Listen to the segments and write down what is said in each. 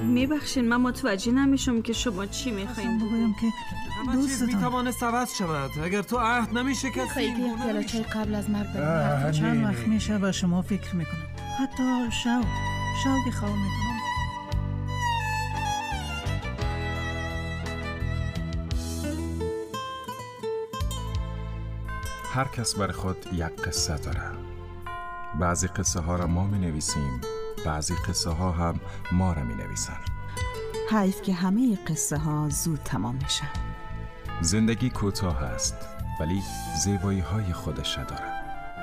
میبخشین من متوجه نمیشم که شما چی میخواین بگویم که همه چیز میتوانه عوض شود اگر تو عهد نمیشکستی. خیلی که پیاله چای قبل از مرگ بریم. چند وقت میشه به شما فکر میکنم، حتی شوقی خواه میکنم. هر کس برای خود یک قصه داره. بعضی قصه ها را ما می نویسیم، بعضی قصه ها هم ما را می نویسن. حیف که همه قصه ها زود تمام میشن. زندگی کوتاه است ولی زیبایی های خودش داره.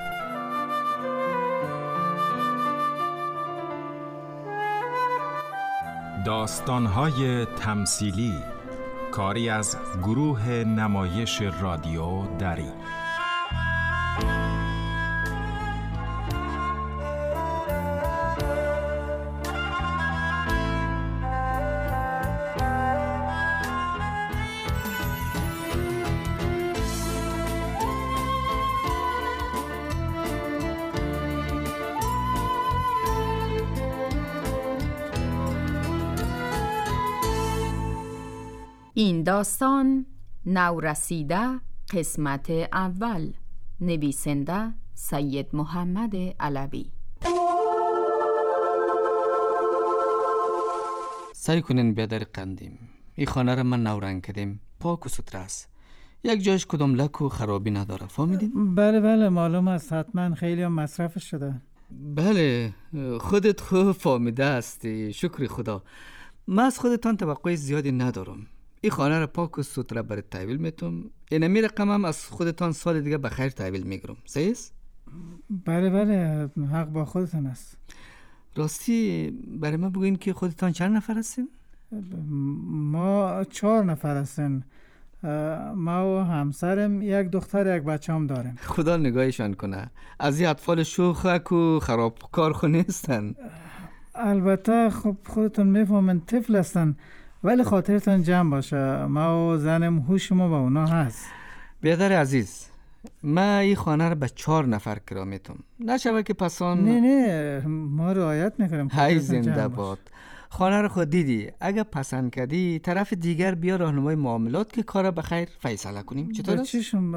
داستان‌های تمثیلی، کاری از گروه نمایش رادیو دری. این داستان نورسیده قسمت اول. نویسنده سید محمد علوی. سعی کنین بیادر قندیم. این خانه را من نورنگ کردیم، پاک و سوتره است. یک جایش کدام لک و خرابی نداره، فهمیدین؟ بله معلوم است، حتما خیلی هم مصرف شده. بله خودت خوب فهمیده هستی، شکر خدا. من از خودتان توقع زیادی ندارم. این خانه را پاک و سوتره برای تحویل میتونم. اینمی رقم هم از خودتان سال دیگه بخیر تحویل میگیرم. صحیح است؟ بله حق با خودتان است. راستی برای من بگوین که خودتان چند نفر هستین؟ ما 4 نفر هستیم. ما و همسرم، یک دختر، یک بچه هم داریم. خدا نگاهشان کنه. از این اطفال شوخک و خرابکار خو نیستن. البته خب خودتون میفهمین طفل هستن، ولی خاطرتان جمع باشه ما و زنم هوش ما با اونا هست. بیادر عزیز، من این خانه رو به 4 نفر کرا میتونم، نشوه که پسان. نه ما رعایت میکنیم. های زنده باد. خانه رو خود دیدی، اگه پسند کردی طرف دیگر بیا راهنمای معاملات که کار بخیر فیصله کنیم. چطور است؟ چیشم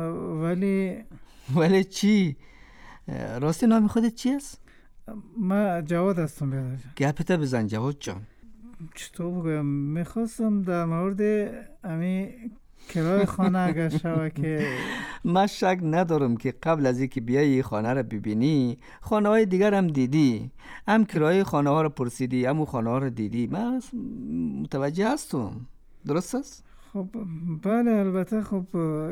ولی چی؟ راستی نام خودت چی است؟ ما جواد هستم بیادر جان. گپت بزن جواد جان. چطور بگویم، میخواستم در مورد امی کرای خانه اگر شوه که من شک ندارم که قبل از اینکه بیایی خانه رو ببینی خانه های دیگر هم دیدی، هم کرای خانه ها رو پرسیدی، هم خانه ها رو دیدی. من متوجه هستم، درست است؟ خب بله البته. خب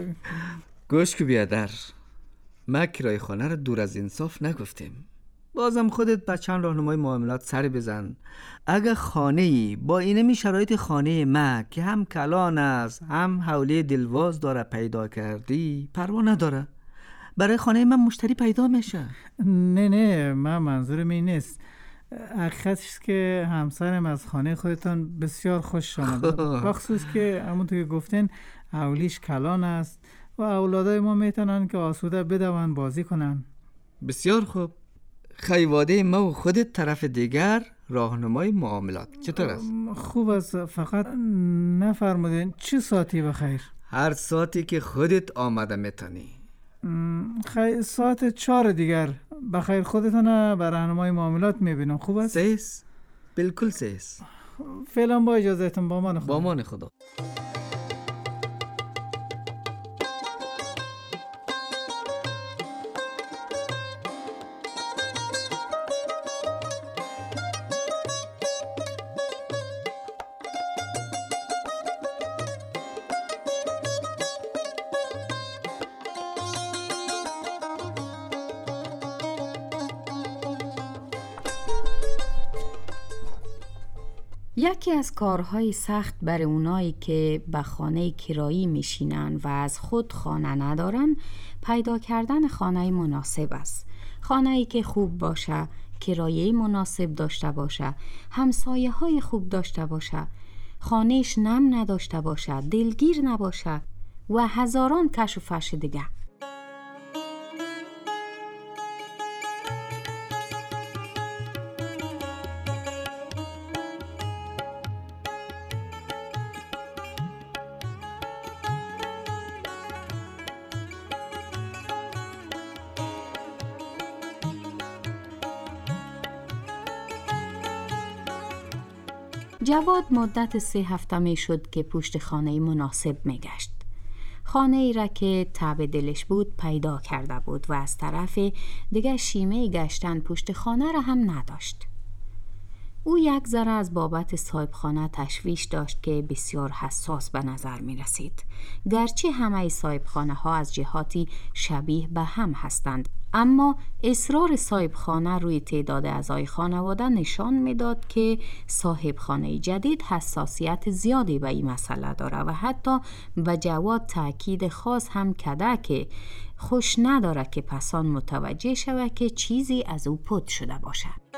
گوش که بیادر، من کرای خانه رو دور از انصاف نگفتیم. بازم خودت با چند راهنمای معاملات سر بزن. اگه خانه‌ای با اینمی شرایط خانه ما که هم کلان است هم حوله دلواز داره پیدا کردی، پروا نداره، برای خانه من مشتری پیدا میشه. نه من منظورم این نیست. حقیقتش که همسرم از خانه خودتان بسیار خوش آمده، بخصوص که همونطور که گفتین حولیش کلان است و اولادای ما میتونن که آسوده بدون بازی کنن. بسیار خوب. خیواده ما و خودت طرف دیگر راهنمای معاملات. چطور است؟ خوب است، فقط نفرمودین چه ساعتی بخیر؟ هر ساعتی که خودت آمده میتونی. ساعت 4 دیگر بخیر خودتان به راهنمای معاملات میبینم. خوب است؟ سیس؟ بالکل سیس. فعلا با اجازهتون، با امان خدا. با امان خدا. یکی از کارهای سخت برای اونایی که به خانه کرایی میشینن و از خود خانه ندارن پیدا کردن خانه مناسب است. خانه‌ای که خوب باشه، کرایه مناسب داشته باشه، همسایه های خوب داشته باشه، خانهش نم نداشته باشه، دلگیر نباشه و هزاران کش و فش دیگه. جواد مدت 3 هفته می شد که پشت خانه مناسب می گشت. خانه ای را که تاب دلش بود پیدا کرده بود و از طرف دیگه شیمه گشتن پشت خانه را هم نداشت. او یک ذره از بابت صاحب خانه تشویش داشت که بسیار حساس به نظر می رسید. گرچه همه صاحب خانه ها از جهاتی شبیه به هم هستند، اما اصرار صاحب خانه روی تعداد اعضای خانواده نشان می داد که صاحب خانه جدید حساسیت زیادی به این مسئله داره و حتی به جواد تأکید خاص هم کرده که خوش نداره که پسان متوجه شود که چیزی از او پت شده باشد.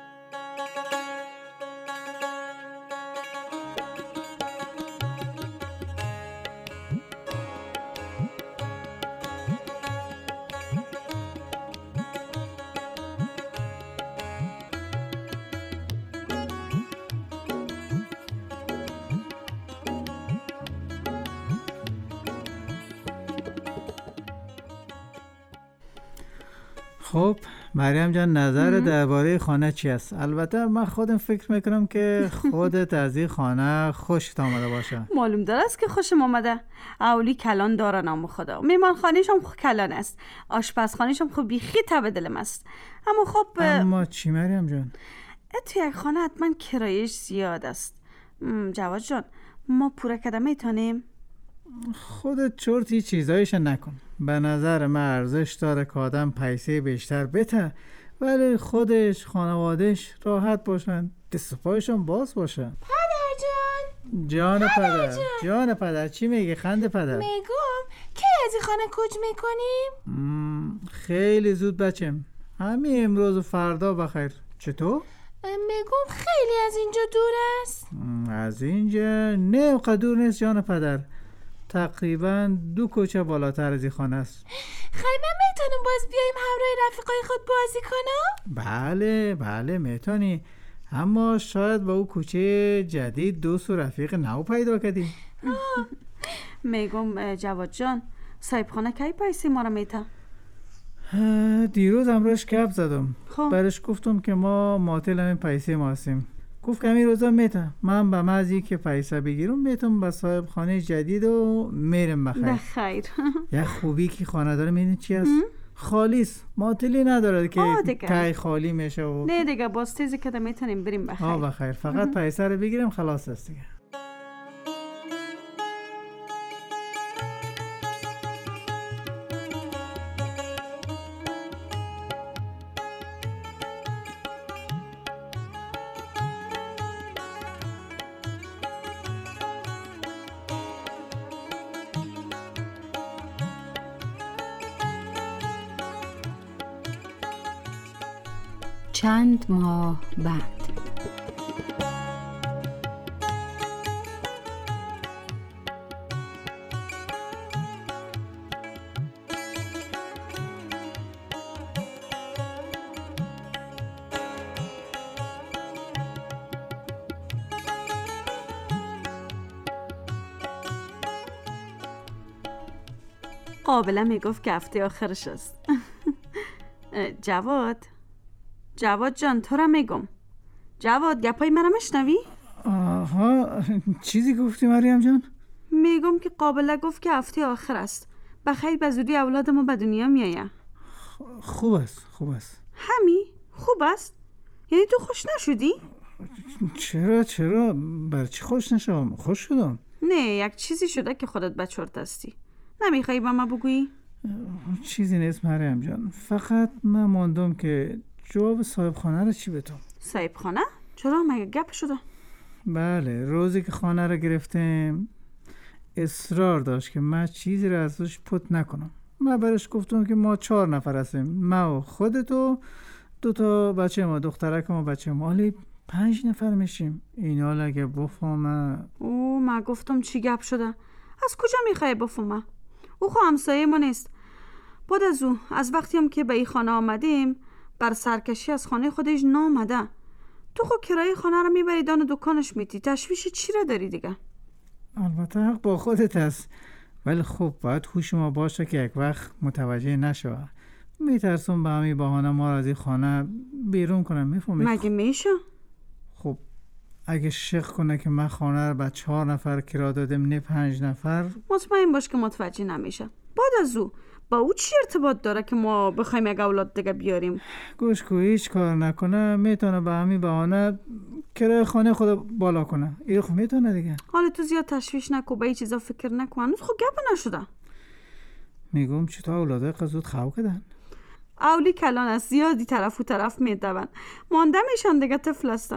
خب مریم جان، نظر درباره خانه چی است؟ البته من خودم فکر میکنم که خودت از این خانه خوشت آمده باشه. معلوم داره است که خوشم آمده. اولی کلان داره نام خدا. میمان خانهش هم خوب کلان است. آشپزخانهش هم خوب بیخی تب دلم است. اما خب اما چی مریم جان؟ تو یک خانه حتما کرایش زیاد است. جواد جان، ما پوره کده میتونیم؟ خودت چرتی چیزایش نکن. به نظر من ارزش داره که آدم پیسه بیشتر بته، ولی خودش خانوادش راحت باشن، دست پایشون باز باشن. پدر جان، جان پدر، جان پدر، چی میگه خنده پدر؟ میگم کی از این خانه کوچ میکنیم؟ خیلی زود بچم، همین امروز و فردا بخیر. چطور؟ میگم خیلی از اینجا دور است. از اینجا نه اونقدر دور نیست جان پدر، تقریبا 2 کوچه بالاتر از این خانه است. خیلی من میتونم باز بیایم همراه رفیقای خود بازی کنم؟ بله میتونی، اما شاید با او کوچه جدید دوست و رفیق نو پیدا کردی. میگم جواد جان، صاحب خانه کی پیسه ما را میته؟ دیروز امروز گپ زدم. خب برش گفتم که ما معطل همین پیسه ما هستیم. گفت که همین روزا میته. من به محضی که پیسه بگیرم میتونم به صاحب خانه جدید و میرم بخیر. یه خوبی که خانه داره میدونی چی هست؟ خالیست، معطلی نداره که کی خالی میشه و نه دیگه، باز تیزی که میتونیم بریم بخیر. بخیر، فقط پیسه رو بگیرم خلاص است دیگه. چند ماه بعد قابله میگفت که هفته آخرش است. جواد جان، تو را میگم. جواد، گپای منو میشنوی؟ آها، چیزی گفتی مریم جان؟ میگم که قابله گفت که هفته آخر است. بخیر به زودی اولاد ما به دنیا میایه. خوب است. همی؟ خوب است؟ یعنی تو خوش نشدی؟ چرا؟ برای چی خوش نشم؟ خوش شدم. نه، یک چیزی شده که خودت بچورت هستی. نمیخوایی با ما بگویی؟ چیزی نیست مریم جان، فقط من ماندم که جواب صاحب خانه رو چی بتم. صاحب خانه؟ چرا مگه گپ شده؟ بله، روزی که خانه رو گرفتم اصرار داشت که من چیزی رو ازش پت نکنم. من برش گفتم که ما 4 نفر هستیم، ما و خودت و 2 تا بچه ما، دخترک ما بچه ما، حالی 5 نفر میشیم. اینا لگه بفهمه. من گفتم چی گپ شده؟ از کجا میخوای بفهمه؟ او خو همسایه ما نیست. بعد از وقتی هم که به این خانه آمدیم بر سرکشی از خانه خودش نامده. تو خو کرایه خانه رو میبری دان دکانش میتی، تشویش چی را داری دیگه؟ البته حق با خودت هست، ولی خب باید هوش ما باشه که یک وقت متوجه نشوه. میترسم به همین بهانه ما را از این خانه بیرون کنم. میفهمی؟ مگه میشه؟ خب اگه شک کنه که من خانه رو به 4 نفر کرایه دادم نه 5 نفر، مطمئن باش که متوجه نمیشه. بعد از او با او چی ارتباط داره که ما بخوایم یک اولاد دیگه بیاریم؟ گوش کو، هیچ کار نکنه میتونه به همین بهانه کرایه خانه خود بالا کنه. این خب میتونه دیگه. حالا تو زیاد تشویش نکن، به این چیزا فکر نکن. هنوز خب گپ نشده. میگم چطور اولادای قزود خو کردن؟ اولی کلان است، زیادی طرف و طرف میدون. مانده میشن دیگه، طفل هستن.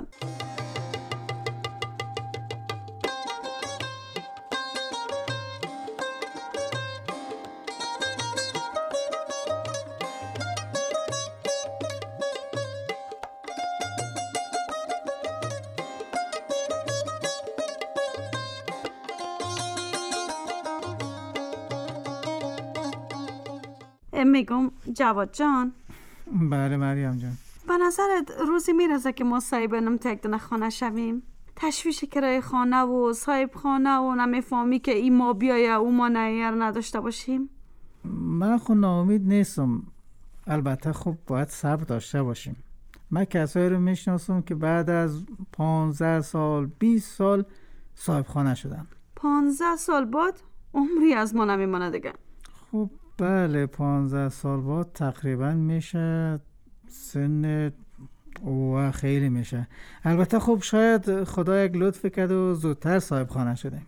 میگم جواد جان. بله مریم جان. به نظرت روزی میرسه که ما صاحبانم تا یک دونه خانه شویم؟ تشویش کرایه خانه و صاحب خانه و نمیفهمی که این ما بیایه او ما نیر نداشته باشیم؟ من خود ناامید نیستم. البته خب باید صبر داشته باشیم. من کسایی رو میشناسم که بعد از 15 سال 20 سال صاحب خانه شدن. 15 سال بعد عمری از ما نمیمانه دیگه. خب بله 15 سال بعد تقریبا میشه سن او خیلی میشه. البته خب شاید خدا یک لطف کرد و زودتر صاحب خانه شده.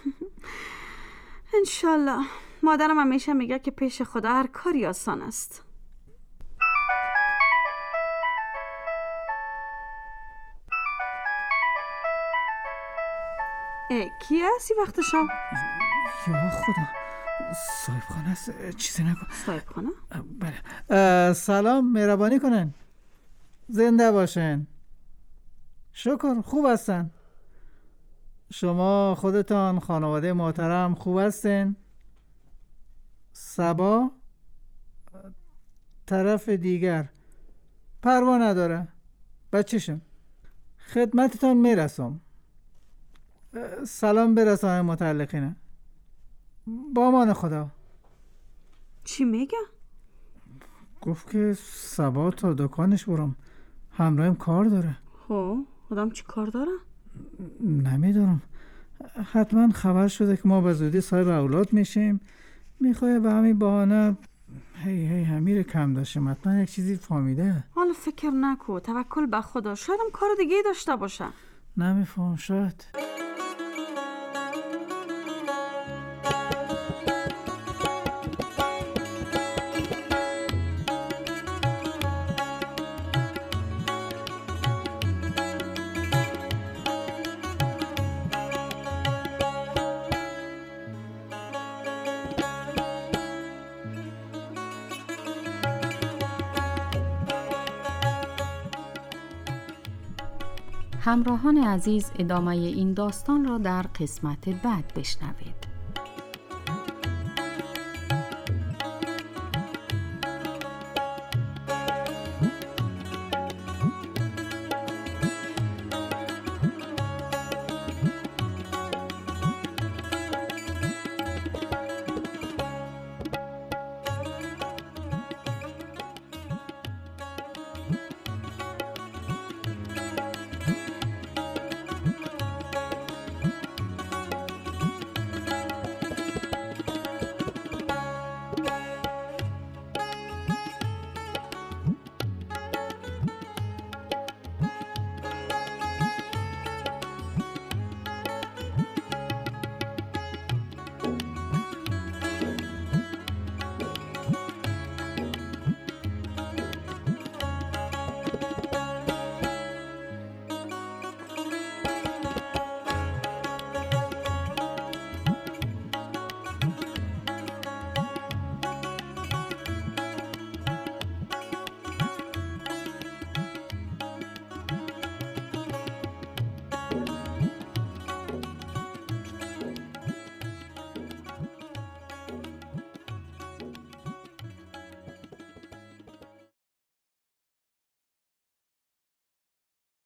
انشالله. مادرم همیشه میگه که پیش خدا هر کاری آسان است. کی هستی وقت شب؟ یا خدا صاحب خانه است. چیزی نکن. صاحب خانه؟ بله. سلام، مهربانی کنن. زنده باشن. شکر، خوب هستن. شما خودتان خانواده محترم خوب هستن؟ صبا طرف دیگر پروا نداره. بچه‌شم خدمتتان میرسم. سلام برسانه متعلقینه. با امان خدا. چی میگه؟ گفت که صبا تا دکانش برم، همراهم کار داره. خودم چی کار داره؟ نمیدونم. حتما خبر شده که ما به زودی صاحب اولاد میشیم. میخواه به همین بهانه هی همیر کم داشتیم. حتما یک چیزی فهمیده. حالا فکر نکن، توکل به خدا. شاید هم کار دیگه داشته باشه. نمیفهم. شاید. همراهان عزیز، ادامه این داستان را در قسمت بعد بشنوید.